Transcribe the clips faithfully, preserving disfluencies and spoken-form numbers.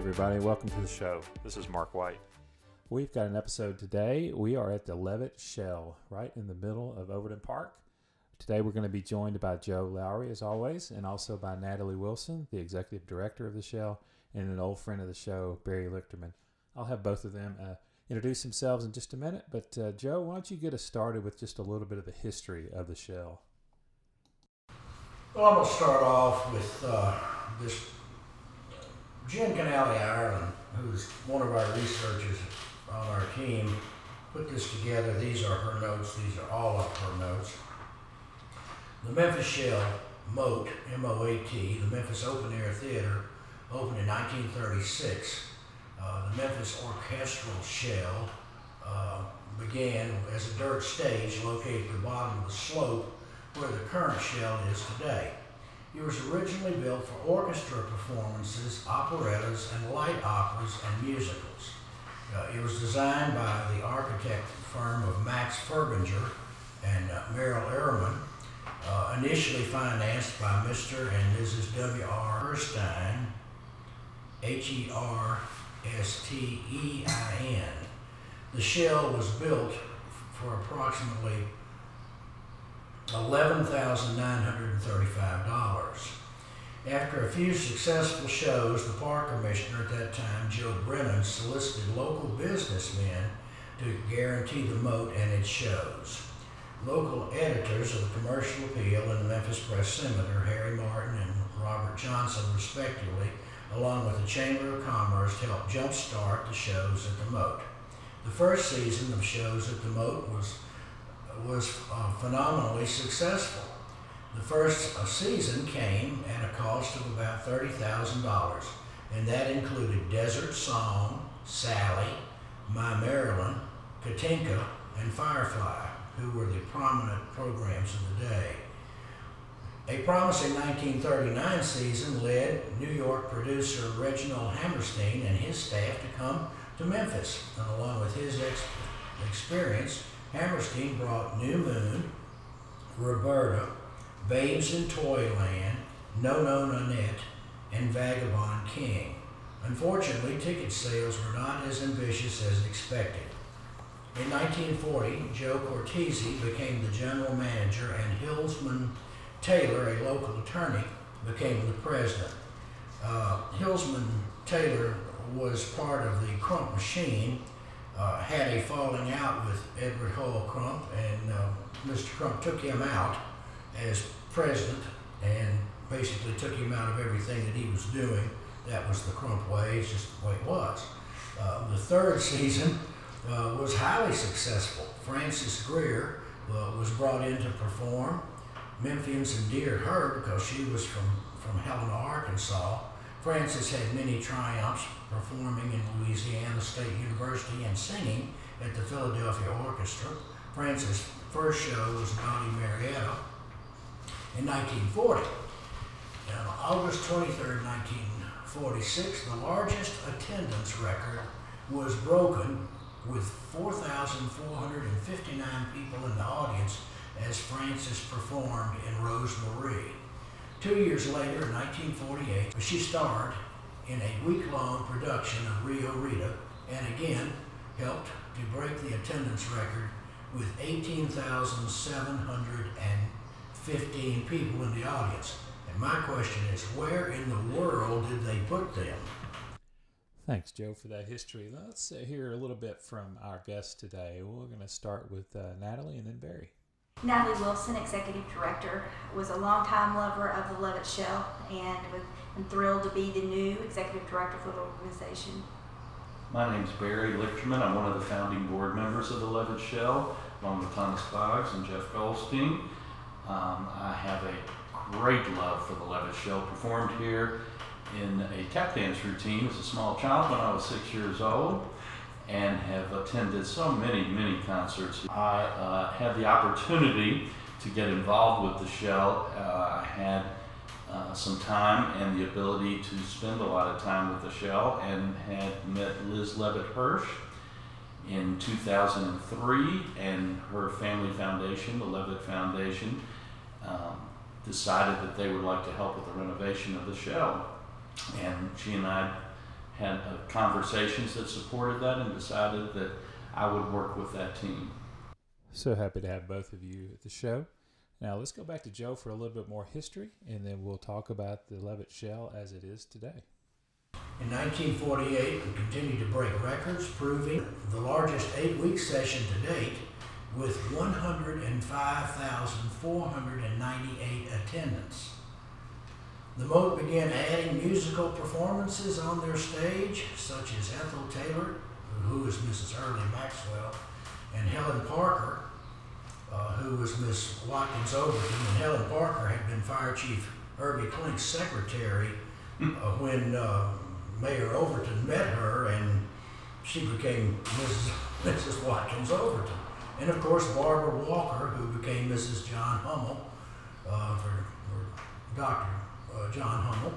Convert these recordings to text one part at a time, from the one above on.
everybody. Welcome to the show. This is Mark White. We've got an episode today. We are at the Levitt Shell, right in the middle of Overton Park. Today we're going to be joined by Joe Lowry, as always, and also by Natalie Wilson, the executive director of the Shell, and an old friend of the show, Barry Lichterman. I'll have both of them uh, introduce themselves in just a minute, but uh, Joe, why don't you get us started with just a little bit of the history of the Shell? Well, I'm going to start off with uh, this Jen Canali Ireland, who's one of our researchers on our team, put this together. These are her notes. These are all of her notes. The Memphis Shell, Moat, M O A T, the Memphis Open Air Theater, opened in nineteen thirty-six. Uh, the Memphis Orchestral Shell uh, began as a dirt stage located at the bottom of the slope where the current Shell is today. It was originally built for orchestra performances, operettas, and light operas and musicals. Uh, it was designed by the architect firm of Max Furbinger and uh, Merrill Ehrman, uh, initially financed by Mister and Missus W R Herstein, H E R S T E I N. The Shell was built for approximately eleven thousand nine hundred thirty-five dollars. After a few successful shows, the park commissioner at that time, Joe Brennan, solicited local businessmen to guarantee the moat and its shows. Local editors of the Commercial Appeal and the Memphis Press-Scimitar, Harry Martin and Robert Johnson, respectively, along with the Chamber of Commerce, helped jumpstart the shows at the moat. The first season of shows at the moat was was uh, phenomenally successful. The first uh, season came at a cost of about thirty thousand dollars, and that included Desert Song, Sally, My Maryland, Katinka, and Firefly, who were the prominent programs of the day. A promising nineteen thirty-nine season led New York producer Reginald Hammerstein and his staff to come to Memphis, and along with his ex- experience, Hammerstein brought New Moon, Roberta, Babes in Toyland, No No Nanette, and Vagabond King. Unfortunately, ticket sales were not as ambitious as expected. In nineteen forty, Joe Cortese became the general manager and Hillsman Taylor, a local attorney, became the president. Uh, Hillsman Taylor was part of the Crump machine, Uh, had a falling out with Edward Hull Crump, and uh, Mister Crump took him out as president and basically took him out of everything that he was doing. That was the Crump way, it's just the way it was. Uh, the third season uh, was highly successful. Frances Greer uh, was brought in to perform. Memphians endeared her because she was from, from Helena, Arkansas. Frances had many triumphs, performing in Louisiana State University and singing at the Philadelphia Orchestra. Frances' first show was Naughty Marietta in nineteen forty. On August twenty-third, nineteen forty-six, the largest attendance record was broken with four thousand four hundred fifty-nine people in the audience as Frances performed in Rose Marie. Two years later, in nineteen forty-eight, she starred in a week-long production of Rio Rita, and again helped to break the attendance record with eighteen thousand seven hundred fifteen people in the audience. And my question is, where in the world did they put them? Thanks, Joe, for that history. Let's uh, hear a little bit from our guest today. We're going to start with uh, Natalie and then Barry. Natalie Wilson, Executive Director, was a longtime lover of the Levitt Shell and am thrilled to be the new Executive Director for the organization. My name's Barry Lichterman. I'm one of the founding board members of the Levitt Shell, along with Thomas Boggs and Jeff Goldstein. Um, I have a great love for the Levitt Shell. Performed here in a tap dance routine as a small child when I was six years old, and have attended so many, many concerts. I uh, had the opportunity to get involved with the Shell. Uh, I had uh, some time and the ability to spend a lot of time with the Shell, and had met Liz Levitt Hirsch in two thousand three, and her family foundation, the Levitt Foundation, um, decided that they would like to help with the renovation of the Shell. And she and I had uh, conversations that supported that and decided that I would work with that team. So happy to have both of you at the show. Now let's go back to Joe for a little bit more history, and then we'll talk about the Levitt Shell as it is today. In nineteen forty-eight, we continued to break records, proving the largest eight-week session to date with one hundred five thousand four hundred ninety-eight attendants. The Moat began adding musical performances on their stage, such as Ethel Taylor, who was Missus Hurley Maxwell, and Helen Parker, uh, who was Miss Watkins Overton. And Helen Parker had been Fire Chief Herbie Klink's secretary uh, when uh, Mayor Overton met her, and she became Missus Missus Watkins Overton. And of course, Barbara Walker, who became Missus John Hummel, uh, for, for Doctor Uh, John Hummel,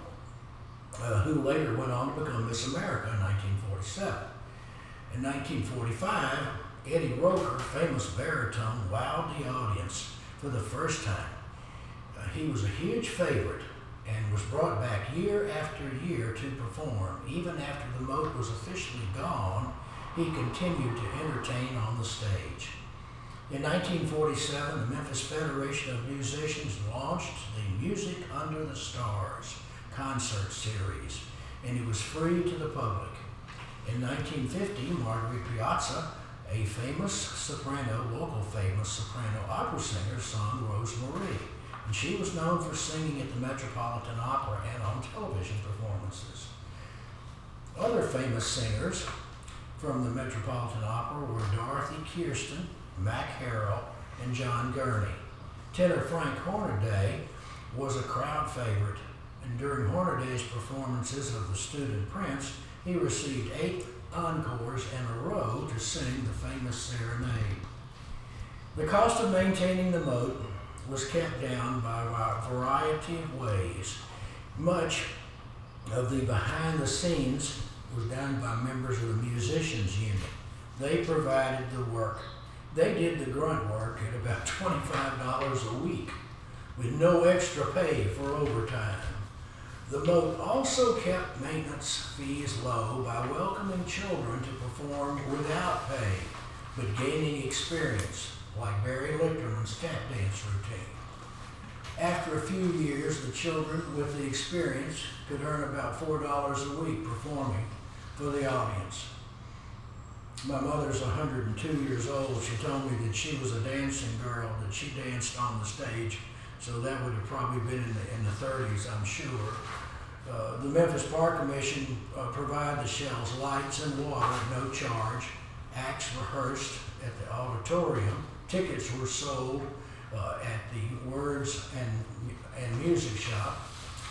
uh, who later went on to become Miss America in nineteen forty-seven. In nineteen forty-five, Eddie Roker, famous baritone, wowed the audience for the first time. Uh, he was a huge favorite and was brought back year after year to perform. Even after the Moat was officially gone, he continued to entertain on the stage. In nineteen forty-seven, the Memphis Federation of Musicians launched the Music Under the Stars concert series, and it was free to the public. In nineteen fifty, Marguerite Piazza, a famous soprano, local famous soprano opera singer, sung Rose Marie, and she was known for singing at the Metropolitan Opera and on television performances. Other famous singers from the Metropolitan Opera were Dorothy Kirsten, Mac Harrell, and John Gurney. Tenor Frank Hornaday was a crowd favorite, and during Hornaday's performances of The Student Prince, he received eight encores in a row to sing the famous serenade. The cost of maintaining the Moat was kept down by a variety of ways. Much of the behind the scenes was done by members of the musicians union. They provided the work. They did the grunt work at about twenty-five dollars a week with no extra pay for overtime. The Moat also kept maintenance fees low by welcoming children to perform without pay, but gaining experience, like Barry Lichterman's tap dance routine. After a few years, the children with the experience could earn about four dollars a week performing for the audience. My mother's one hundred two years old. She told me that she was a dancing girl, that she danced on the stage, so that would have probably been in the, in the thirties, I'm sure. Uh, the Memphis Park Commission uh, provided the Shell's lights and water at no charge. Acts rehearsed at the auditorium. Tickets were sold uh, at the Words and, and Music Shop.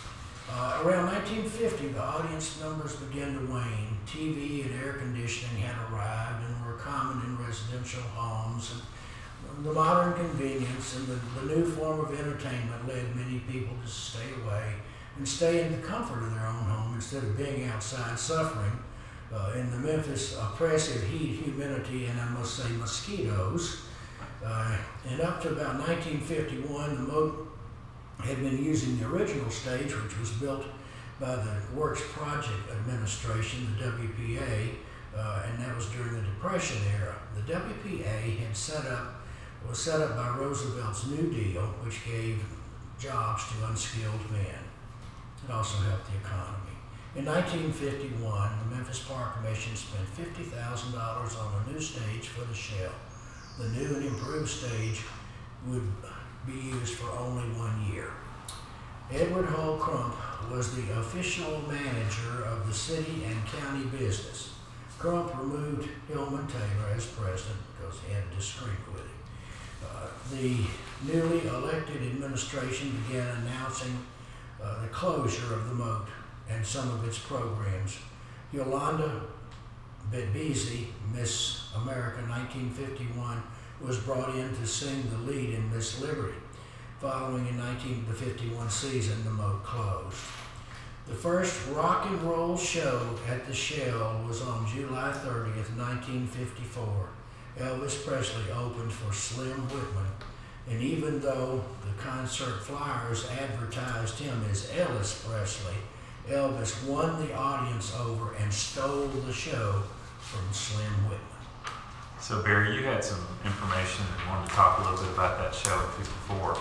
Uh, around nineteen fifty, the audience numbers began to wane. T V and air conditioning had arrived and were common in residential homes. And the modern convenience and the, the new form of entertainment led many people to stay away and stay in the comfort of their own home instead of being outside suffering uh, in the Memphis oppressive heat, humidity, and I must say mosquitoes. Uh, and up to about nineteen fifty-one, the Moat had been using the original stage, which was built by the Works Project Administration, the W P A, uh, and that was during the Depression era. The W P A had set up, was set up by Roosevelt's New Deal, which gave jobs to unskilled men. It also helped the economy. In nineteen fifty-one, the Memphis Park Commission spent fifty thousand dollars on a new stage for the Shell. The new and improved stage would be used for only one year. Edward Hull Crump was the official manager of the city and county business. Crump removed Hillman Taylor as president because he had a disagreement with him. Uh, the newly elected administration began announcing uh, the closure of the Moat and some of its programs. Yolanda Bedbeasy, Miss America nineteen fifty-one, was brought in to sing the lead in Miss Liberty. Following in nineteen fifty-one season, the Moat closed. The first rock and roll show at the Shell was on July thirtieth, nineteen fifty-four. Elvis Presley opened for Slim Whitman, and even though the concert flyers advertised him as Ellis Presley, Elvis won the audience over and stole the show from Slim Whitman. So Barry, you had some information and wanted to talk a little bit about that show in fifty-four.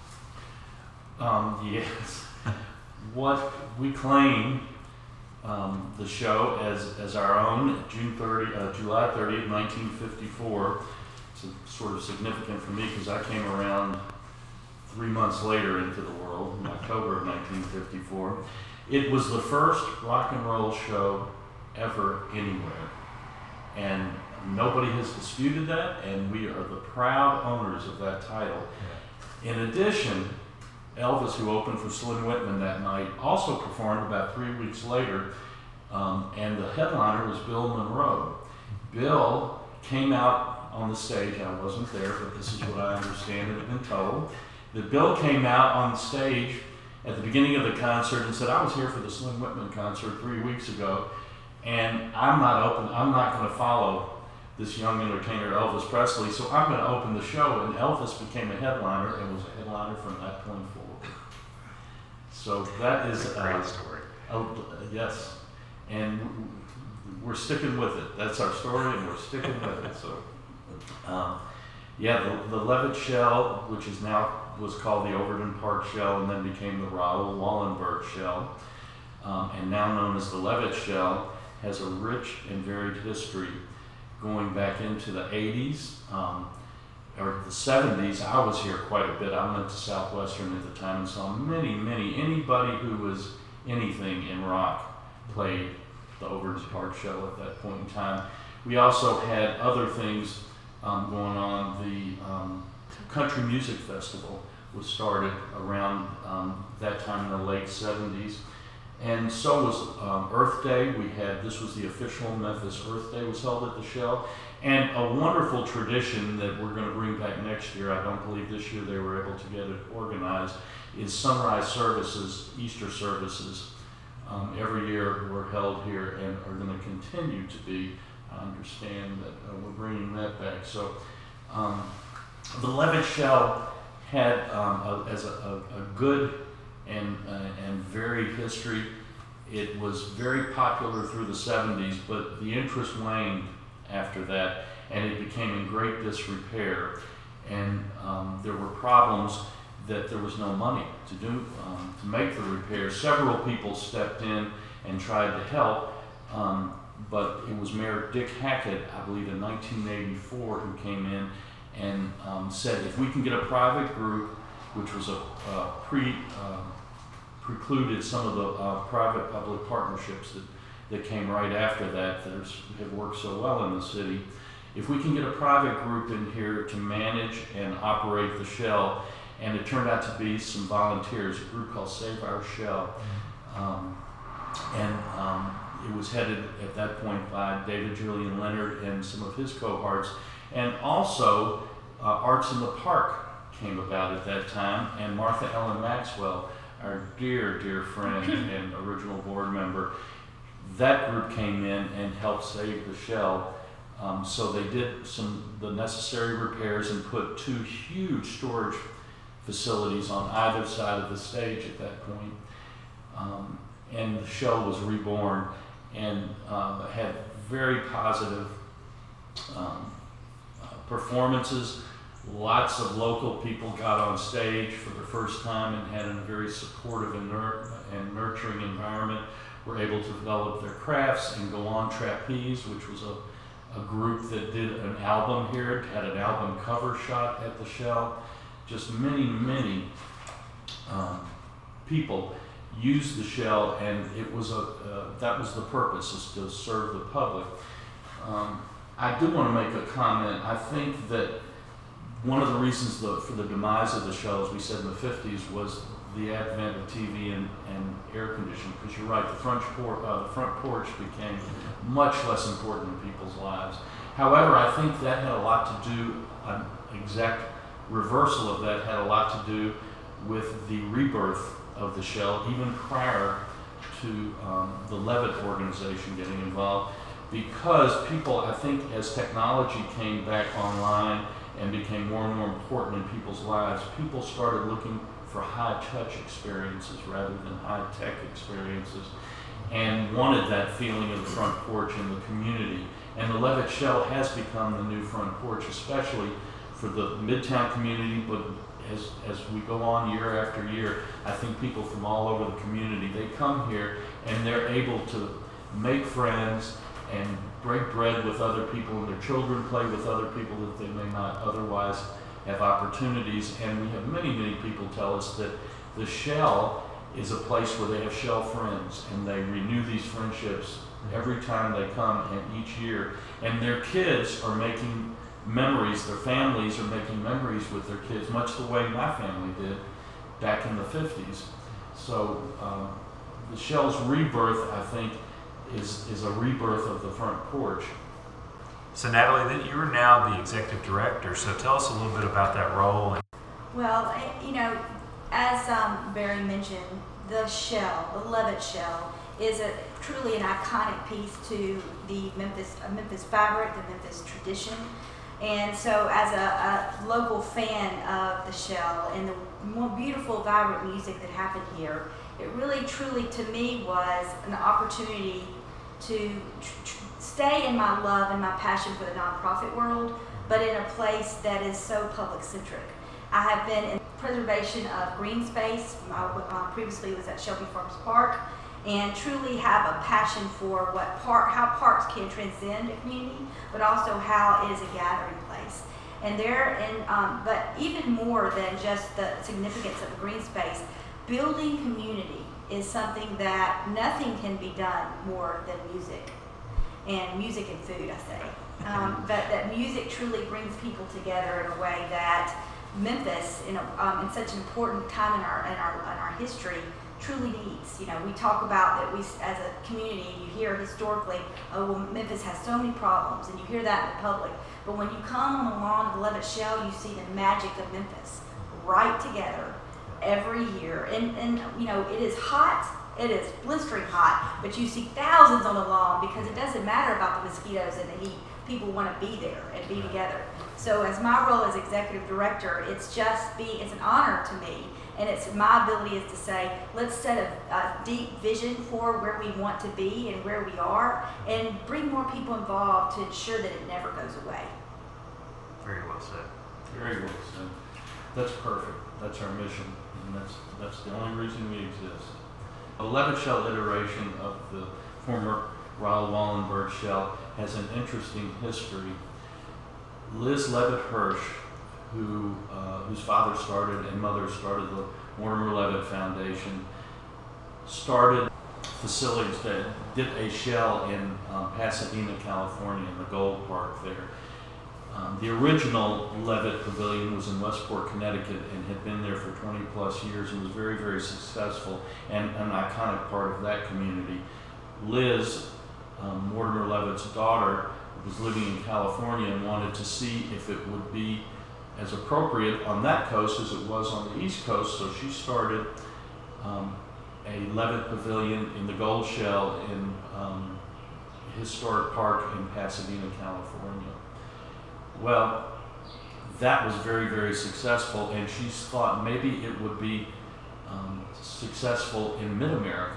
Um, yes. What we claim um, the show as, as our own, June thirtieth, uh, July thirtieth, nineteen fifty-four. It's sort of significant for me because I came around three months later into the world, in October of nineteen fifty-four. It was the first rock and roll show ever anywhere. And nobody has disputed that, and we are the proud owners of that title. Yeah. In addition, Elvis, who opened for Slim Whitman that night, also performed about three weeks later, um, and the headliner was Bill Monroe. Bill came out on the stage. I wasn't there, but this is what I understand and have been told. That Bill came out on the stage at the beginning of the concert and said, I was here for the Slim Whitman concert three weeks ago, and I'm not open, I'm not going to follow this young entertainer Elvis Presley, so I'm going to open the show. And Elvis became a headliner and was a headliner from that point forward. So that is a great uh, story. Uh, yes, and we're sticking with it. That's our story, and we're sticking with it. So, um, yeah, the, the Levitt Shell, which is now was called the Overton Park Shell, and then became the Raoul Wallenberg Shell, um, and now known as the Levitt Shell, has a rich and varied history going back into the eighties um, or the seventies. I was here quite a bit. I went to Southwestern at the time and saw many, many, anybody who was anything in rock played the Overton Park Show at that point in time. We also had other things um, going on. The um, Country Music Festival was started around um, that time in the late seventies. And so was um, Earth Day. We had, this was the official Memphis Earth Day was held at the Shell. And a wonderful tradition that we're going to bring back next year, I don't believe this year they were able to get it organized, is sunrise services, Easter services. Um, every year were held here and are going to continue to be. I understand that uh, we're bringing that back. So um, the Levitt Shell had, um, a, as a, a, a good and uh, and varied history. It was very popular through the seventies, but the interest waned after that, and it became in great disrepair. And um, there were problems that there was no money to do um, to make the repairs. Several people stepped in and tried to help, um, but it was Mayor Dick Hackett, I believe in nineteen eighty-four, who came in and um, said, if we can get a private group, which was a, a pre uh, precluded some of the uh, private-public partnerships that, that came right after that that have worked so well in the city. If we can get a private group in here to manage and operate the Shell, and it turned out to be some volunteers, a group called Save Our Shell, um, and um, it was headed at that point by David Julian Leonard and some of his cohorts, and also uh, Arts in the Park came about at that time, and Martha Ellen Maxwell, our dear, dear friend and original board member, that group came in and helped save the Shell. Um, so they did some the necessary repairs and put two huge storage facilities on either side of the stage at that point. Um, and the Shell was reborn and uh, had very positive um, uh, performances. Lots of local people got on stage for the first time and had a very supportive and, nur- and nurturing environment. Were able to develop their crafts and go on Trapeze, which was a, a group that did an album here, it had an album cover shot at the Shell. Just many, many um, people used the Shell, and it was a uh, that was the purpose, is to serve the public. Um, I do want to make a comment. I think that one of the reasons the, for the demise of the Shell, as we said in the fifties, was the advent of T V and, and air conditioning. Because you're right, the front, por- uh, the front porch became much less important in people's lives. However, I think that had a lot to do, an exact reversal of that had a lot to do with the rebirth of the Shell, even prior to um, the Levitt organization getting involved. Because people, I think, as technology came back online and became more and more important in people's lives, people started looking for high-touch experiences rather than high-tech experiences, and wanted that feeling of the front porch in the community. And the Levitt Shell has become the new front porch, especially for the Midtown community, but as, as we go on year after year, I think people from all over the community, they come here and they're able to make friends and break bread with other people, and their children play with other people that they may not otherwise have opportunities. And we have many, many people tell us that the Shell is a place where they have Shell friends, and they renew these friendships every time they come and each year. And their kids are making memories, their families are making memories with their kids, much the way my family did back in the fifties. So um, the Shell's rebirth, I think, is, is a rebirth of the front porch. So Natalie, then you are now the executive director, so tell us a little bit about that role. Well, you know, as um, Barry mentioned, the Shell, the Levitt Shell, is a truly an iconic piece to the Memphis uh, Memphis fabric, the Memphis tradition. And so as a, a local fan of the Shell and the more beautiful, vibrant music that happened here, it really, truly, to me, was an opportunity to tr- tr- stay in my love and my passion for the nonprofit world, but in a place that is so public-centric. I have been in preservation of green space. I uh, previously was at Shelby Farms Park, and truly have a passion for what park, how parks can transcend a community, but also how it is a gathering place. And there, and um, but even more than just the significance of the green space, building community is something that nothing can be done more than music, and music and food, I say. Um, but that music truly brings people together in a way that Memphis, in, a, um, in such an important time in our in our in our history, truly needs. You know, we talk about that we, as a community, you hear historically, oh, well, Memphis has so many problems, and you hear that in the public. But when you come on the lawn of the Levitt Shell, you see the magic of Memphis right together every year. And, and you know, it is hot, it is blistering hot, but you see thousands on the lawn because it doesn't matter about the mosquitoes and the heat. People want to be there and be together. So as my role as executive director, it's just be, it's an honor to me. And it's my ability is to say, let's set a, a deep vision for where we want to be and where we are, and bring more people involved to ensure that it never goes away. Very well said. Very well said. That's perfect. That's our mission, and that's that's the only reason we exist. A Levitt Shell iteration of the former Raoul Wallenberg Shell has an interesting history. Liz Levitt Hirsch, who uh, whose father started and mother started the Mortimer Levitt Foundation, started facilities that did a shell in um, Pasadena, California, in the Gold Park there. Um, the original Levitt Pavilion was in Westport, Connecticut, and had been there for twenty plus years and was very, very successful and an iconic part of that community. Liz, um, Mortimer Levitt's daughter, was living in California and wanted to see if it would be as appropriate on that coast as it was on the East Coast, so she started um, a Levitt Pavilion in the Gold Shell in um, Historic Park in Pasadena, California. Well, that was very, very successful, and she thought maybe it would be um, successful in Mid-America.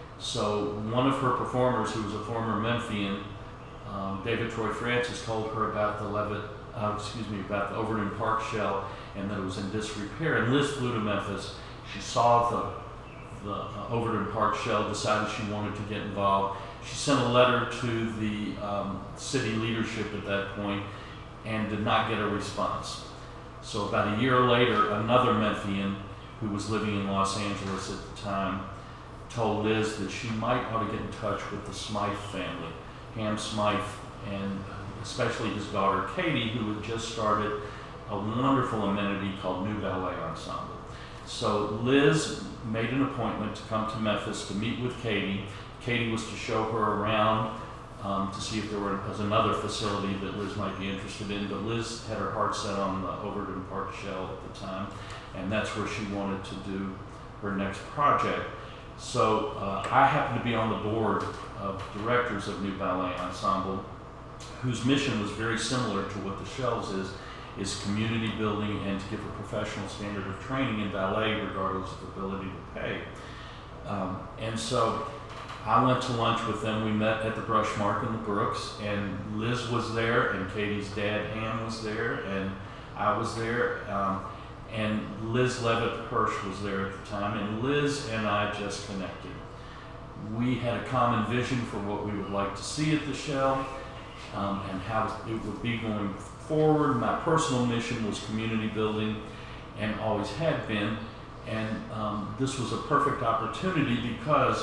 So one of her performers, who was a former Memphian, um, David Troy Francis, told her about the Levitt, uh, excuse me, about the Overton Park Shell, and that it was in disrepair. And Liz flew to Memphis. She saw the, the uh, Overton Park Shell, decided she wanted to get involved. She sent a letter to the um, city leadership at that point, and did not get a response. So about a year later, another Memphian who was living in Los Angeles at the time told Liz that she might ought to get in touch with the Smythe family, Ham Smythe, and especially his daughter Katie, who had just started a wonderful amenity called New Ballet Ensemble. So Liz made an appointment to come to Memphis to meet with Katie. Katie was to show her around, Um, to see if there were, was another facility that Liz might be interested in, but Liz had her heart set on the Overton Park Shell at the time, and that's where she wanted to do her next project. So uh, I happen to be on the board of directors of New Ballet Ensemble, whose mission was very similar to what the Shell's is, is community building and to give a professional standard of training in ballet regardless of ability to pay. Um, and so I went to lunch with them. We met at the Brush Mark in the Brooks, and Liz was there, and Katie's dad, Ham, was there, and I was there, um, and Liz Levitt Hirsch was there at the time, and Liz and I just connected. We had a common vision for what we would like to see at the Shell, um, and how it would be going forward. My personal mission was community building, and always had been, and um, this was a perfect opportunity because,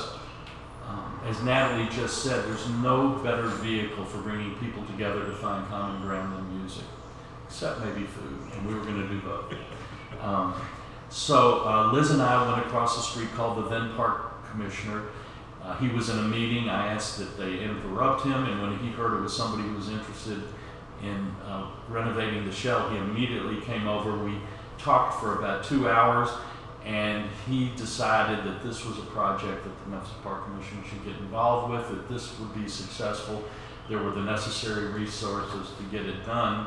um, as Natalie just said, there's no better vehicle for bringing people together to find common ground than music, except maybe food, and we were going to do both. Um, so uh, Liz and I went across the street, called the then Park Commissioner. Uh, he was in a meeting. I asked that they interrupt him, and when he heard it was somebody who was interested in uh, renovating the Shell, he immediately came over. We talked for about two hours, and he decided that this was a project that the Memphis Park Commission should get involved with, that this would be successful. There were the necessary resources to get it done.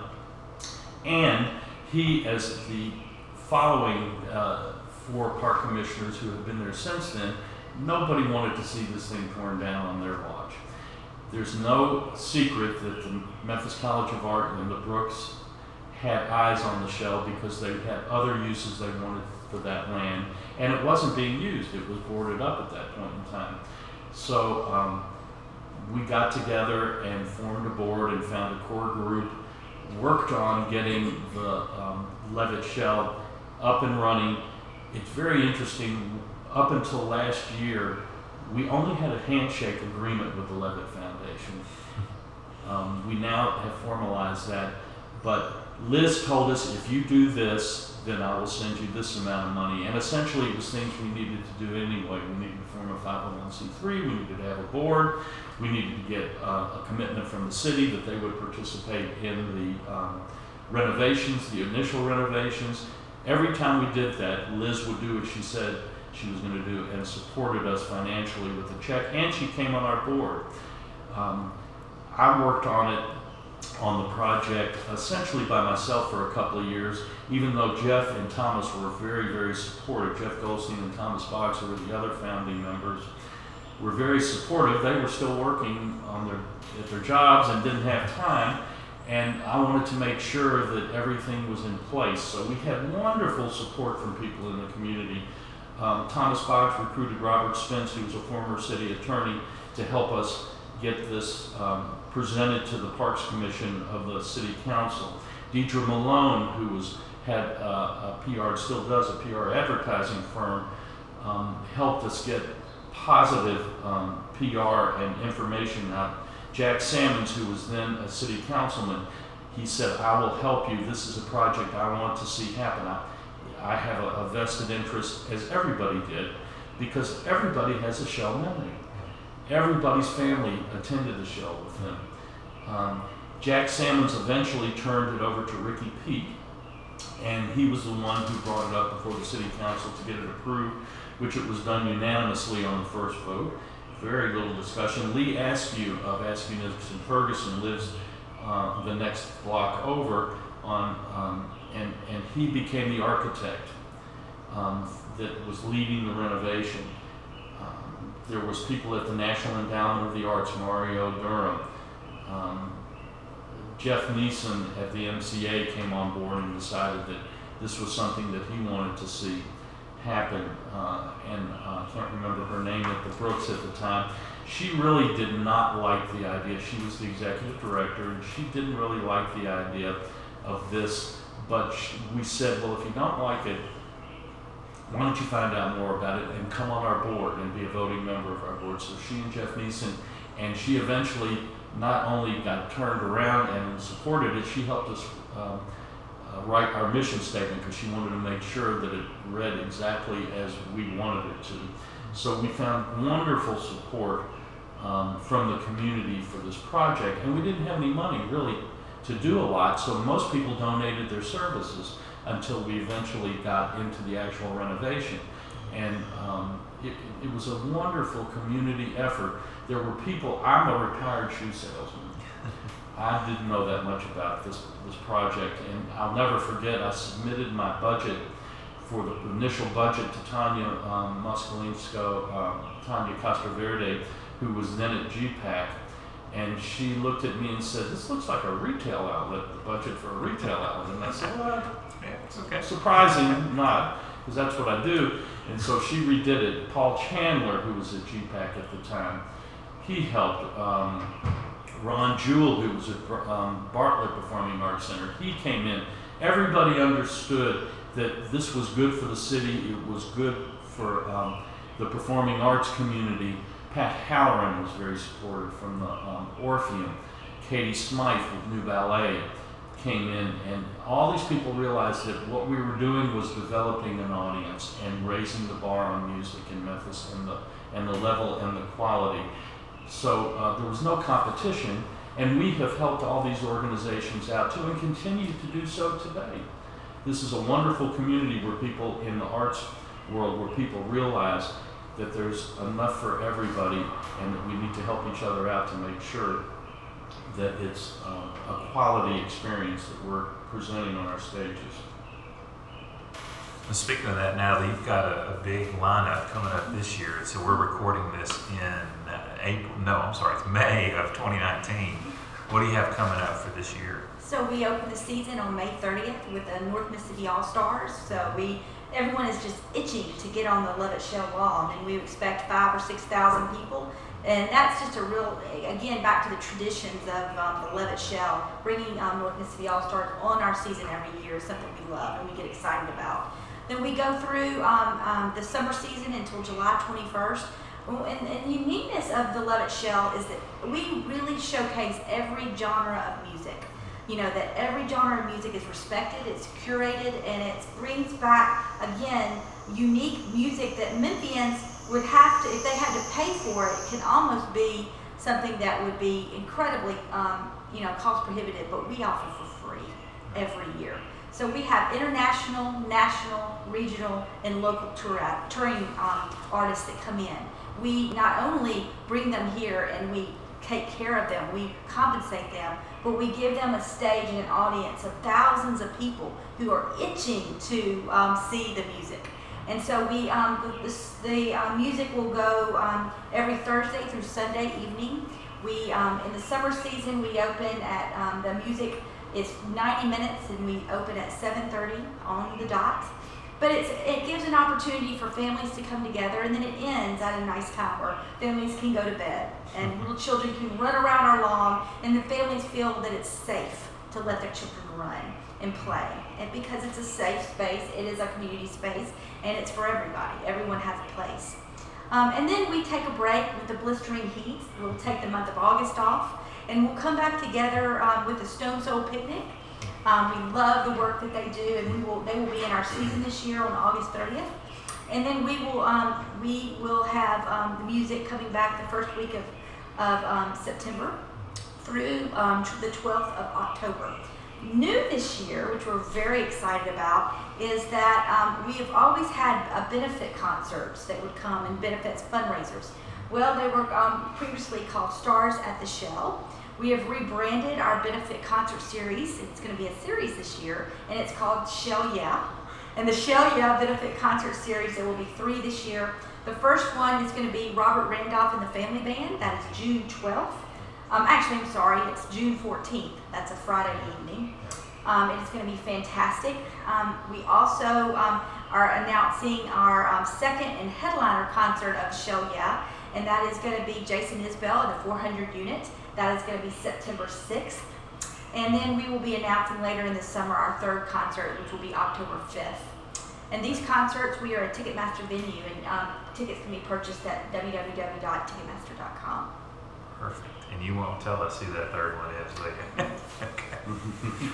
And he, as the following uh, four park commissioners who have been there since then, nobody wanted to see this thing torn down on their watch. There's no secret that the Memphis College of Art and the Brooks had eyes on the Shell because they had other uses they wanted for that land, and it wasn't being used. It was boarded up at that point in time. So um, we got together and formed a board and found a core group, worked on getting the um, Levitt Shell up and running. It's very interesting. Up until last year, we only had a handshake agreement with the Levitt Foundation. Um, we now have formalized that, but Liz told us, if you do this, then I will send you this amount of money. And essentially it was things we needed to do anyway. We needed to form a five oh one c three, we needed to have a board, we needed to get uh, a commitment from the city that they would participate in the um, renovations, the initial renovations. Every time we did that, Liz would do what she said she was going to do and supported us financially with a check, and she came on our board. Um, I worked on it, on the project, essentially by myself for a couple of years, even though Jeff and Thomas were very, very supportive. Jeff Goldstein and Thomas Boggs, who were the other founding members, were very supportive. They were still working on their, at their jobs and didn't have time, and I wanted to make sure that everything was in place. So we had wonderful support from people in the community. Um, Thomas Boggs recruited Robert Spence, who was a former city attorney, to help us get this um, presented to the Parks Commission of the City Council. Deidre Malone, who was had uh, a P R, still does a P R advertising firm, um, helped us get positive um, P R and information out. Jack Sammons, who was then a city councilman, he said, I will help you. This is a project I want to see happen. I, I have a, a vested interest, as everybody did, because everybody has a Shell memory. Everybody's family attended the Shell with him. Um, Jack Sammons eventually turned it over to Ricky Peak, and he was the one who brought it up before the City Council to get it approved, which it was done unanimously on the first vote. Very little discussion. Lee Askew of Askew Nicholson Ferguson lives uh, the next block over, on, um, and, and he became the architect um, that was leading the renovation. Um, there was people at the National Endowment of the Arts, Mario Durham. Um, Jeff Neeson at the M C A came on board and decided that this was something that he wanted to see happen. Uh, and uh, I can't remember her name at the Brooks at the time. She really did not like the idea. She was the executive director, and she didn't really like the idea of this. But she, we said, well, if you don't like it, why don't you find out more about it and come on our board and be a voting member of our board? So she and Jeff Neeson, and she eventually not only got turned around and supported it, she helped us um, uh, write our mission statement because she wanted to make sure that it read exactly as we wanted it to. So we found wonderful support um, from the community for this project, and we didn't have any money really to do a lot, so most people donated their services until we eventually got into the actual renovation. And um, it, it was a wonderful community effort. There were people, I'm a retired shoe salesman, I didn't know that much about this this project, and I'll never forget. I submitted my budget for the initial budget to Tanya um, Moskalinsko, um, Tanya Castroverde, who was then at G PAC, and she looked at me and said, "This looks like a retail outlet, the budget for a retail outlet." And I said, "Well, Yeah, it's okay. surprising, not, because that's what I do." And so she redid it. Paul Chandler, who was at G PAC at the time, he helped. Um, Ron Jewell, who was at um, Bartlett Performing Arts Center, he came in. Everybody understood that this was good for the city. It was good for um, the performing arts community. Pat Halloran was very supportive from the um, Orpheum. Katie Smythe with New Ballet came in, and all these people realized that what we were doing was developing an audience and raising the bar on music in Memphis, and the and the level and the quality. So uh, there was no competition, and we have helped all these organizations out too, and continue to do so today. This is a wonderful community where people in the arts world, where people realize that there's enough for everybody, and that we need to help each other out to make sure that it's um, a quality experience that we're presenting on our stages. Well, speaking of that, now that you've got a, a big lineup coming up this year, so we're recording this in uh, April, no, I'm sorry, it's May of twenty nineteen. What do you have coming up for this year? So we open the season on May thirtieth with the North Mississippi All-Stars. So we, everyone is just itching to get on the Levitt Shell lawn, and we expect five or six thousand people. And that's just a real, again, back to the traditions of um, the Levitt Shell. Bringing um, North Mississippi All-Stars on our season every year is something we love and we get excited about. Then we go through um, um, the summer season until July twenty-first. And, and the uniqueness of the Levitt Shell is that we really showcase every genre of music. You know, that every genre of music is respected, it's curated, and it brings back, again, unique music that Memphians would have to, if they had to pay for it, it can almost be something that would be incredibly, um, you know, cost prohibitive, but we offer for free every year. So we have international, national, regional, and local tour, touring um, artists that come in. We not only bring them here and we take care of them, we compensate them, but we give them a stage and an audience of thousands of people who are itching to um, see the music. And so we, um, the, the, the uh, music will go um, every Thursday through Sunday evening. We, um, in the summer season, we open at um, the music. It's ninety minutes, and we open at seven thirty on the dot. But it's, it gives an opportunity for families to come together, and then it ends at a nice time where families can go to bed and little children can run around our lawn, and the families feel that it's safe to let their children run and play. And because it's a safe space, it is a community space, and it's for everybody. Everyone has a place. Um, and then we take a break with the blistering heat. We'll take the month of August off, and we'll come back together um, with the Stone Soul Picnic. Um, we love the work that they do, and we will, they will be in our season this year on August thirtieth. And then we will um, we will have um, the music coming back the first week of, of um, September through um, the twelfth of October. New this year, which we're very excited about, is that um, we have always had a benefit concerts that would come and benefits fundraisers. Well, they were um, previously called Stars at the Shell. We have rebranded our benefit concert series. It's going to be a series this year, and it's called Shell Yeah. And the Shell Yeah benefit concert series, there will be three this year. The first one is going to be Robert Randolph and the Family Band. That is June twelfth. Um, actually, I'm sorry, it's June fourteenth. That's a Friday evening. Um, and it's going to be fantastic. Um, we also um, are announcing our um, second and headliner concert of Shell Yeah, and that is going to be Jason Isbell and the four hundred unit. That is going to be September sixth. And then we will be announcing later in the summer our third concert, which will be October fifth. And these concerts, we are a Ticketmaster venue, and um, tickets can be purchased at w w w dot ticketmaster dot com. Perfect. And you won't tell us who that third one is later. Okay.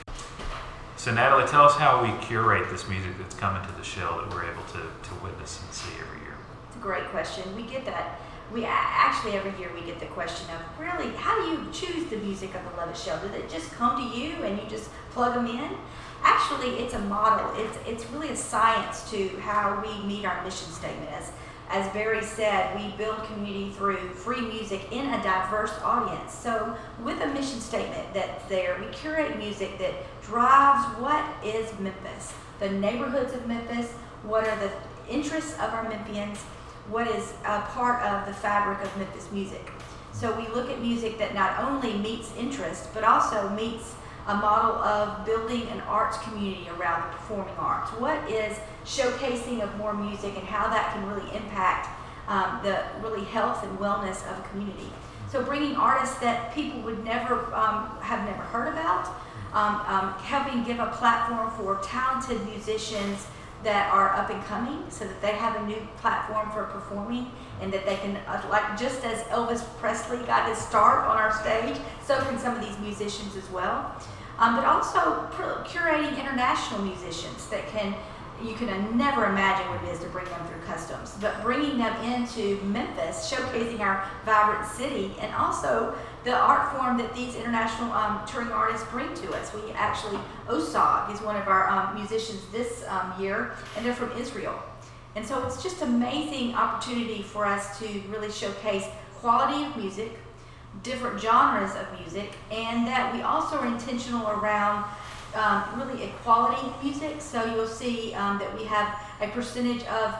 So Natalie, tell us how we curate this music that's coming to the Shell that we're able to, to witness and see every year. It's a great question. We get that. We actually every year we get the question of, really, how do you choose the music of the Levitt Shell? Does it just come to you and you just plug them in? Actually, it's a model. It's it's really a science to how we meet our mission statement as as Barry said, we build community through free music in a diverse audience. So with a mission statement that's there, we curate music that drives what is Memphis, the neighborhoods of Memphis, what are the interests of our Memphians, what is a part of the fabric of Memphis music. So we look at music that not only meets interest, but also meets a model of building an arts community around the performing arts. What is showcasing of more music and how that can really impact um, the really health and wellness of a community. So bringing artists that people would never um, have never heard about, um, um, helping give a platform for talented musicians that are up and coming, so that they have a new platform for performing, and that they can, uh, like just as Elvis Presley got his start on our stage, so can some of these musicians as well. Um, but also pr- curating international musicians that can, you can uh, never imagine what it is to bring them through customs, but bringing them into Memphis, showcasing our vibrant city, and also the art form that these international um, touring artists bring to us. We actually, Osag is one of our um, musicians this um, year, and they're from Israel. And so it's just amazing opportunity for us to really showcase quality of music, different genres of music, and that we also are intentional around um, really equality of music. So you'll see um, that we have a percentage of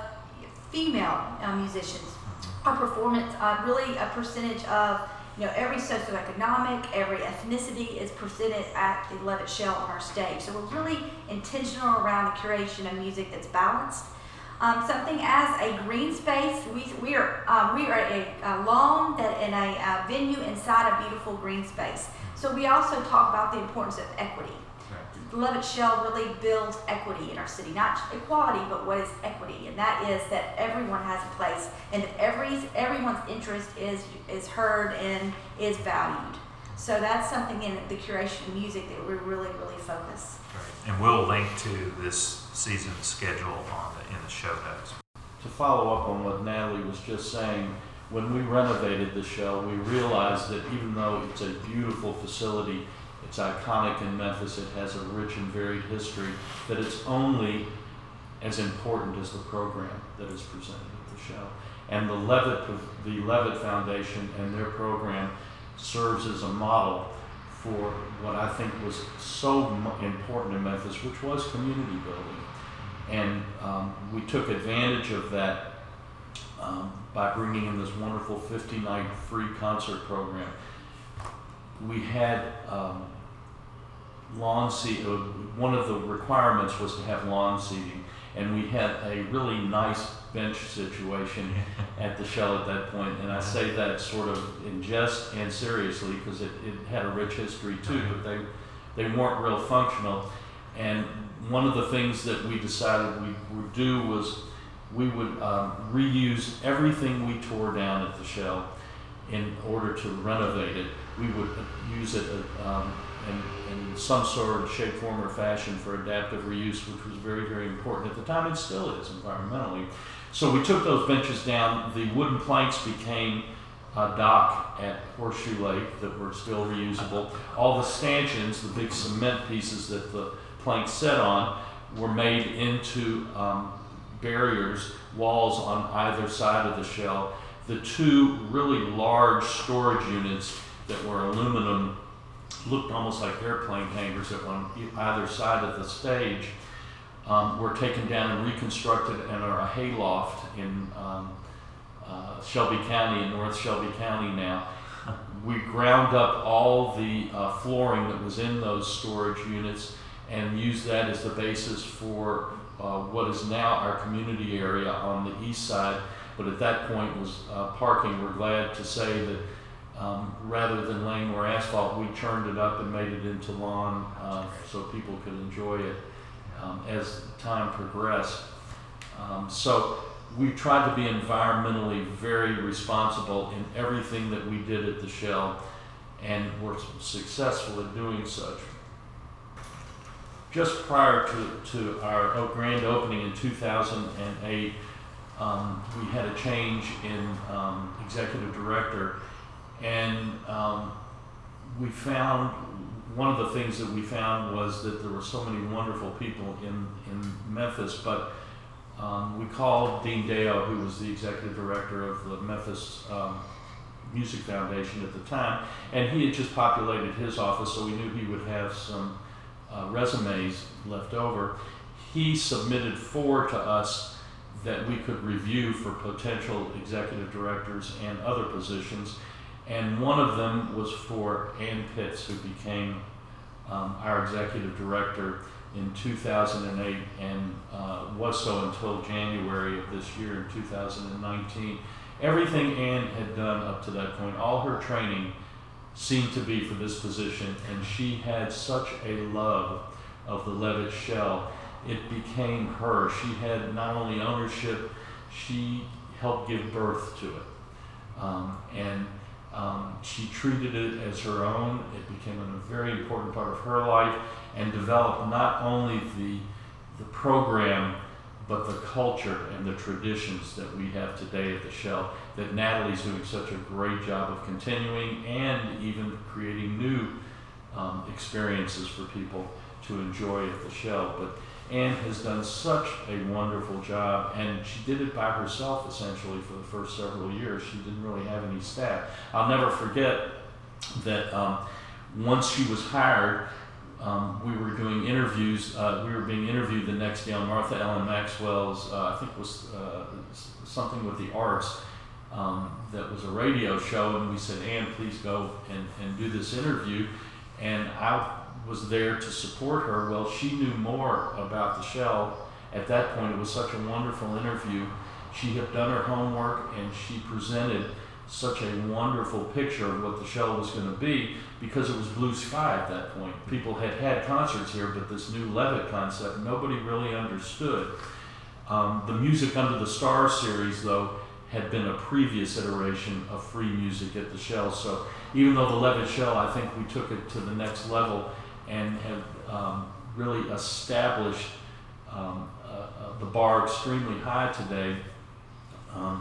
female uh, musicians. Our performance, uh, really a percentage of, you know, every socioeconomic, every ethnicity is presented at the Levitt Shell on our stage. So we're really intentional around the curation of music that's balanced. Um, something as a green space, we, we are um, we are a, a lawn that in a uh, venue inside a beautiful green space. So we also talk about the importance of equity. Right. Levitt Shell really builds equity in our city, not equality, but what is equity, and that is that everyone has a place, and that every everyone's interest is is heard and is valued. So that's something in the curation of music that we really really focus. Right. And we'll link to this season schedule on the, in the show notes. To follow up on what Natalie was just saying, when we renovated the Shell, we realized that even though it's a beautiful facility, it's iconic in Memphis, it has a rich and varied history, that it's only as important as the program that is presented at the Shell. And the Levitt, the Levitt Foundation and their program serves as a model for what I think was so important in Memphis, which was community building. And um, we took advantage of that um, by bringing in this wonderful fifty-night free concert program. We had um, lawn seat. Uh, one of the requirements was to have lawn seating, and we had a really nice bench situation at the Shell at that point. And I say that sort of in jest and seriously because it, it had a rich history too, but they they weren't real functional. And one of the things that we decided we would do was we would um, reuse everything we tore down at the Shell in order to renovate it. We would use it um, in, in some sort of shape, form, or fashion for adaptive reuse, which was very, very important at the time. It still is environmentally. So we took those benches down. The wooden planks became a dock at Horseshoe Lake that were still reusable. All the stanchions, the big cement pieces that the planks set on, were made into um, barriers, walls on either side of the Shell. The two really large storage units that were aluminum looked almost like airplane hangars at one either side of the stage. Um, were taken down and reconstructed and are a hayloft in um, uh, Shelby County, in North Shelby County now. We ground up all the uh, flooring that was in those storage units and used that as the basis for uh, what is now our community area on the east side, but at that point was uh, parking. We're glad to say that um, rather than laying more asphalt, we churned it up and made it into lawn uh, so people could enjoy it. Um, as time progressed. Um, so we tried to be environmentally very responsible in everything that we did at the Shell, and were successful in doing such. Just prior to, to our grand opening in two thousand eight, um, we had a change in um, executive director, and um, we found one of the things that we found was that there were so many wonderful people in, in Memphis, but um, we called Dean Deo, who was the executive director of the Memphis um, Music Foundation at the time, and he had just populated his office, so we knew he would have some uh, resumes left over. He submitted four to us that we could review for potential executive directors and other positions, and one of them was for Ann Pitts, who became um, our executive director in two thousand eight and uh, was so until January of this year in two thousand nineteen. Everything Ann had done up to that point, all her training seemed to be for this position, and she had such a love of the Levitt Shell. It became her. She had not only ownership, she helped give birth to it. Um, and um, she treated it as her own. It became a very important part of her life and developed not only the, the program, but the culture and the traditions that we have today at the Shell, that Natalie's doing such a great job of continuing and even creating new um, experiences for people to enjoy at the Shell. But Ann has done such a wonderful job, and she did it by herself essentially for the first several years. She didn't really have any staff. I'll never forget that um, once she was hired, Um, we were doing interviews. Uh, we were being interviewed the next day on Martha Ellen Maxwell's, uh, I think it was uh, something with the arts, um, that was a radio show, and we said, Ann, please go and, and do this interview. And I was there to support her. Well, she knew more about the Shell. At that point, it was such a wonderful interview. She had done her homework, and she presented such a wonderful picture of what the Shell was going to be, because it was blue sky at that point. People had had concerts here, but this new Levitt concept, nobody really understood. Um, the Music Under the Stars series, though, had been a previous iteration of free music at the Shell. So even though the Levitt Shell, I think we took it to the next level and have um, really established um, uh, uh, the bar extremely high today. Um,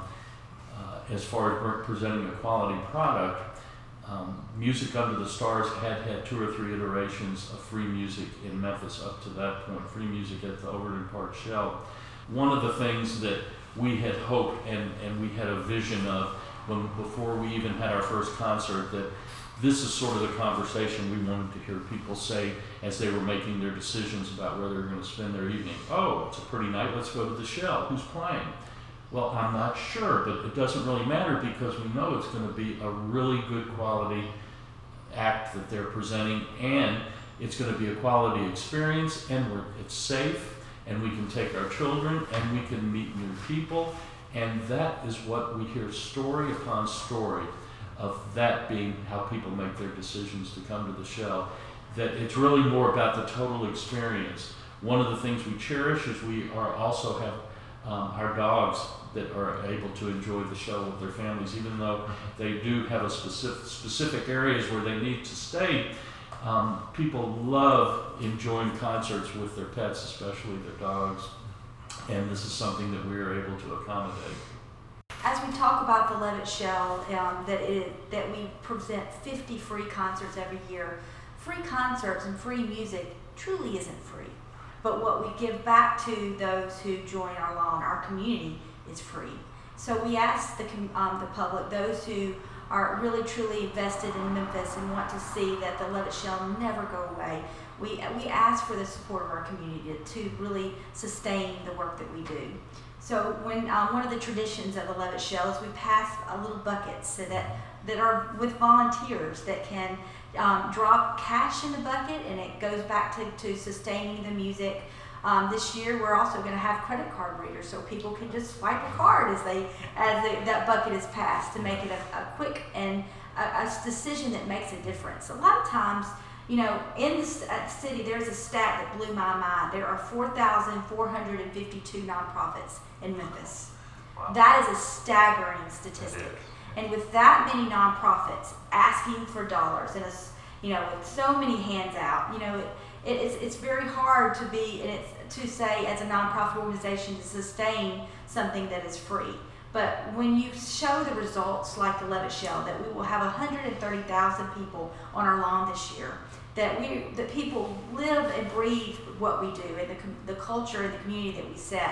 Uh, as far as presenting a quality product, um, Music Under the Stars had had two or three iterations of free music in Memphis up to that point, free music at the Overton Park Shell. One of the things that we had hoped and, and we had a vision of when before we even had our first concert, that this is sort of the conversation we wanted to hear people say as they were making their decisions about where they were going to spend their evening. Oh, it's a pretty night, let's go to the Shell. Who's playing? Well, I'm not sure, but it doesn't really matter because we know it's going to be a really good quality act that they're presenting, and it's going to be a quality experience, and we're, it's safe, and we can take our children, and we can meet new people, and that is what we hear story upon story of that being how people make their decisions to come to the Shell, that it's really more about the total experience. One of the things we cherish is we are also have Um, our dogs that are able to enjoy the Shell with their families, even though they do have a specific specific areas where they need to stay. Um, people love enjoying concerts with their pets, especially their dogs, and this is something that we are able to accommodate. As we talk about the Levitt Shell, um, that it that we present fifty free concerts every year. Free concerts and free music truly isn't free. But what we give back to those who join our lawn, our community, is free. So we ask the um, the public, those who are really truly invested in Memphis and want to see that the Levitt Shell never go away, we we ask for the support of our community to, to really sustain the work that we do. So when um, one of the traditions of the Levitt Shell is we pass a little buckets so that that are with volunteers that can um, drop cash in the bucket, and it goes back to, to sustaining the music. Um, this year we're also going to have credit card readers, so people can just swipe a card as they as they, that bucket is passed, to make it a, a quick and a, a decision that makes a difference. A lot of times, you know, in the city, there's a stat that blew my mind. There are four thousand four hundred fifty-two nonprofits in Memphis. Wow. That is a staggering statistic. And with that many nonprofits asking for dollars, and a, you know, with so many hands out, you know, it, it, it's it's very hard to be and it's to say as a nonprofit organization to sustain something that is free. But when you show the results like the Levitt Shell, that we will have one hundred thirty thousand people on our lawn this year, that we that people live and breathe what we do and the the culture and the community that we set.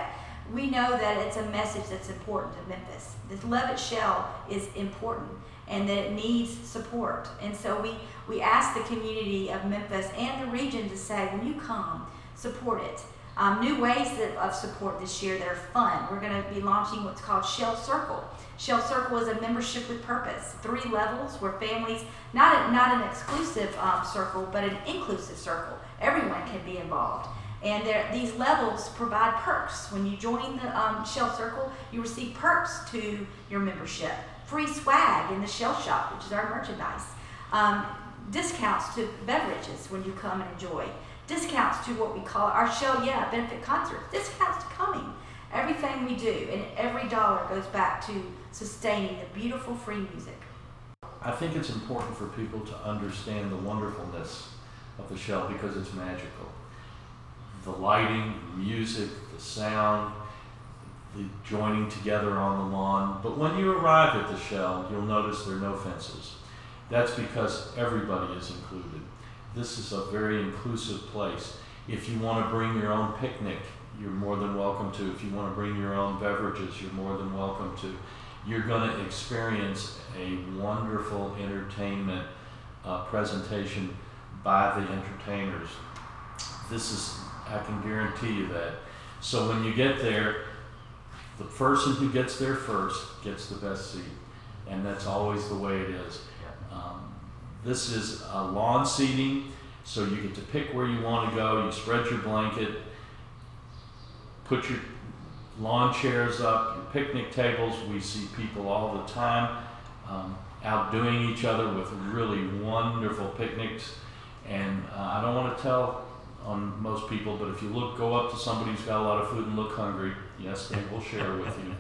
we know that it's a message that's important to Memphis. This Levitt Shell is important and that it needs support. And so we, we ask the community of Memphis and the region to say, when you come, support it. Um, new ways that, of support this year that are fun. We're going to be launching what's called Shell Circle. Shell Circle is a membership with purpose. Three levels where families, not, a, not an exclusive um, circle, but an inclusive circle. Everyone can be involved. And there, these levels provide perks. When you join the um, Shell Circle, you receive perks to your membership. Free swag in the Shell Shop, which is our merchandise. Um, discounts to beverages when you come and enjoy. Discounts to what we call our Shell Yeah benefit concerts. Discounts to coming. Everything we do, and every dollar goes back to sustaining the beautiful free music. I think it's important for people to understand the wonderfulness of the Shell because it's magical. The lighting, the music, the sound, the joining together on the lawn. But when you arrive at the Shell, you'll notice there are no fences. That's because everybody is included. This is a very inclusive place. If you want to bring your own picnic, you're more than welcome to. If you want to bring your own beverages, you're more than welcome to. You're going to experience a wonderful entertainment uh, presentation by the entertainers. This is, I can guarantee you that. So when you get there, the person who gets there first gets the best seat. And that's always the way it is. Um, this is a lawn seating, so you get to pick where you want to go. You spread your blanket, put your lawn chairs up, your picnic tables. We see people all the time um, outdoing each other with really wonderful picnics. And uh, I don't want to tell on most people, but if you look, go up to somebody who's got a lot of food and look hungry, yes, they will share with you.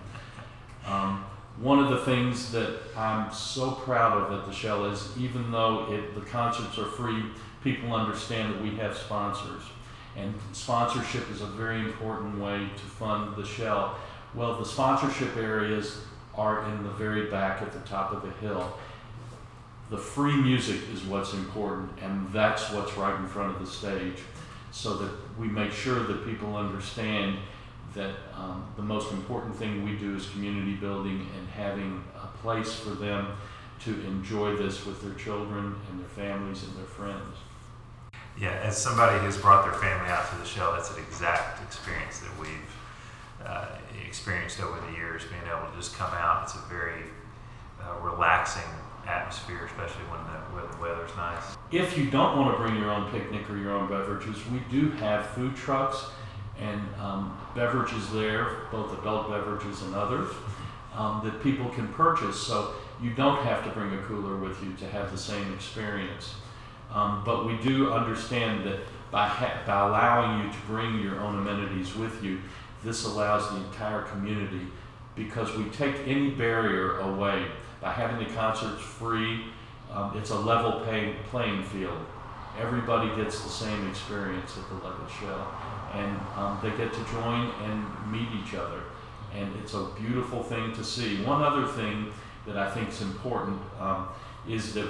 Um, one of the things that I'm so proud of at the Shell is even though it, the concerts are free, people understand that we have sponsors. And sponsorship is a very important way to fund the Shell. Well, the sponsorship areas are in the very back at the top of the hill. The free music is what's important, and that's what's right in front of the stage, so that we make sure that people understand that um, the most important thing we do is community building and having a place for them to enjoy this with their children and their families and their friends. Yeah, as somebody who's brought their family out to the Shell, that's an exact experience that we've uh, experienced over the years, being able to just come out. It's a very uh, relaxing atmosphere, especially when the, when the weather's nice. If you don't want to bring your own picnic or your own beverages, we do have food trucks and um, beverages there, both adult beverages and others, um, that people can purchase. So you don't have to bring a cooler with you to have the same experience. Um, but we do understand that by, ha- by allowing you to bring your own amenities with you, this allows the entire community, because we take any barrier away. By having the concerts free, um, it's a level pay- playing field. Everybody gets the same experience at the Levitt Shell, and um, they get to join and meet each other. And it's a beautiful thing to see. One other thing that I think is important um, is that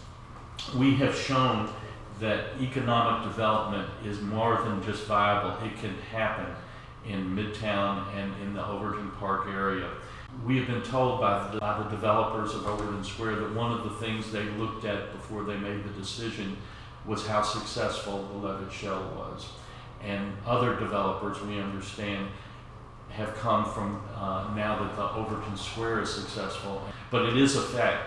we have shown that economic development is more than just viable. It can happen in Midtown and in the Overton Park area. We have been told by the, by the developers of Overton Square that one of the things they looked at before they made the decision was how successful the Levitt Shell was. And other developers, we understand, have come from uh, now that the Overton Square is successful. But it is a fact.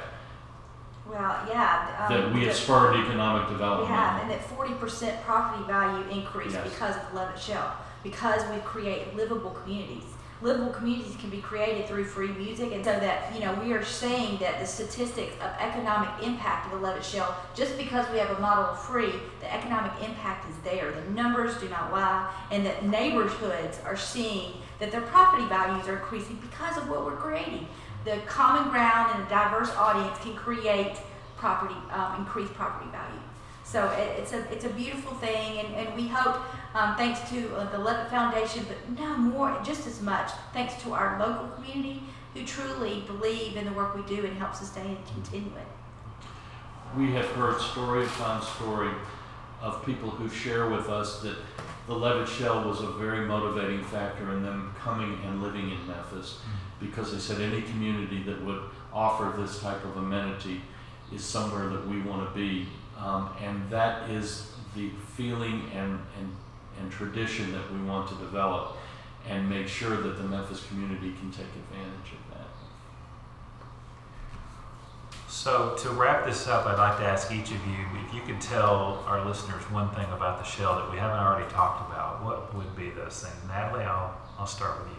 Well, yeah. Um, that we have the, spurred economic development. We have, and that forty percent property value increase Yes. because of the Levitt Shell, because we create livable communities. Livable communities can be created through free music, and so that, you know, we are saying that the statistics of economic impact of the Levitt Shell, just because we have a model of free, the economic impact is there. The numbers do not lie, and that neighborhoods are seeing that their property values are increasing because of what we're creating. The common ground and a diverse audience can create property, um, increased property value. So it, it's a it's a beautiful thing, and, and we hope, um, thanks to uh, the Levitt Foundation, but no more, just as much, thanks to our local community who truly believe in the work we do and help sustain and continue it. We have heard story upon story of people who share with us that the Levitt Shell was a very motivating factor in them coming and living in Memphis, because they said any community that would offer this type of amenity is somewhere that we want to be. Um, and that is the feeling and, and, and tradition that we want to develop and make sure that the Memphis community can take advantage of that. So to wrap this up, I'd like to ask each of you if you could tell our listeners one thing about the Shell that we haven't already talked about. What would be those things? Natalie, I'll, I'll start with you.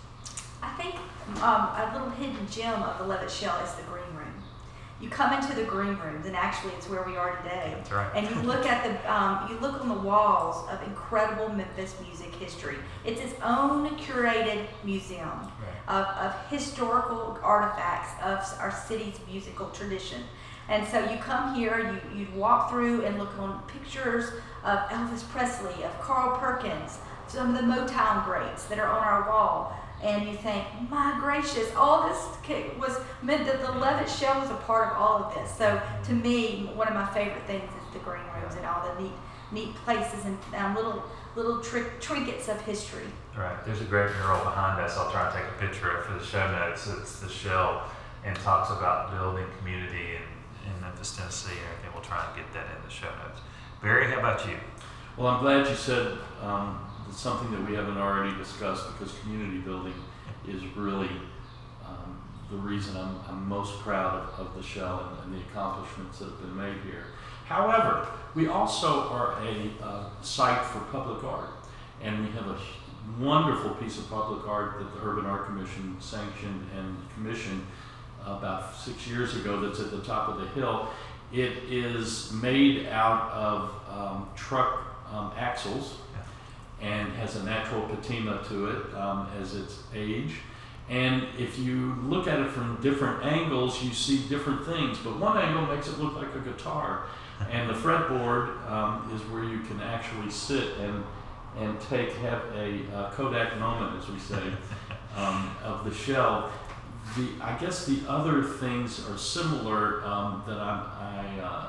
I think um, a little hidden gem of the Levitt Shell is the green room. You come into the green rooms, and actually it's where we are today. That's right. And you look at the, um, you look on the walls of incredible Memphis music history. It's its own curated museum Right. of, of historical artifacts of our city's musical tradition. And so you come here, you, you'd walk through and look on pictures of Elvis Presley, of Carl Perkins, some of the Motown greats that are on our wall. And you think, my gracious, all this was meant that the Levitt Shell was a part of all of this. So to me, one of my favorite things is the green rooms and all the neat, neat places and um, little, little trick, trinkets of history. All right. There's a great mural behind us. I'll try and take a picture of it for the show notes. It's the Shell and talks about building community in, in Memphis, Tennessee, and everything. We'll try and get that in the show notes. Barry, how about you? Well, I'm glad you said um, something that we haven't already discussed, because community building is really um, the reason I'm, I'm most proud of, of the Shell and, and the accomplishments that have been made here. However, we also are a uh, site for public art, and we have a wonderful piece of public art that the Urban Art Commission sanctioned and commissioned about six years ago that's at the top of the hill. It is made out of um, truck um, axles and has a natural patina to it um, as its age. And if you look at it from different angles, you see different things, but one angle makes it look like a guitar. And the fretboard um, is where you can actually sit and and take have a uh, Kodak moment, as we say, um, of the Shell. The I guess the other things are similar um, that I'm, I uh,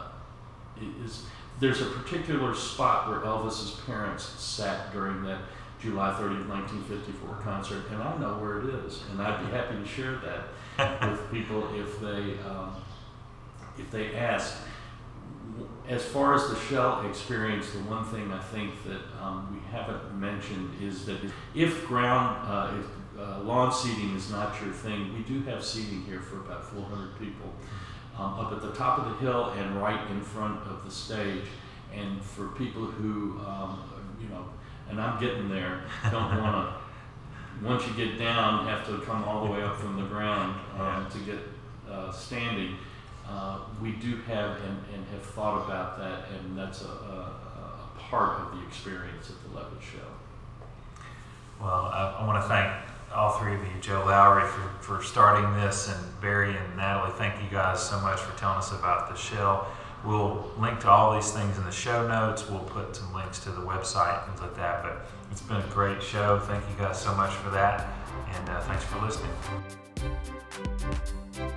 is there's a particular spot where Elvis's parents sat during that July thirtieth, nineteen fifty-four concert, and I know where it is, and I'd be happy to share that with people if they um, if they ask. As far as the Shell experience, the one thing I think that um, we haven't mentioned is that if ground uh, if, uh, lawn seating is not your thing, we do have seating here for about four hundred people um, up at the top of the hill and right in front of the stage. And for people who, um, you know, and I'm getting there, don't want to, once you get down, have to come all the way up from the ground um, to get uh, standing. Uh, we do have and, and have thought about that, and that's a, a, a part of the experience at the Levitt Shell. Well, I, I want to thank all three of you, Joe Lowry, for, for starting this, and Barry and Natalie, thank you guys so much for telling us about the Shell. We'll link to all these things in the show notes. We'll put some links to the website, things like that. But it's been a great show. Thank you guys so much for that, and uh, thanks for listening.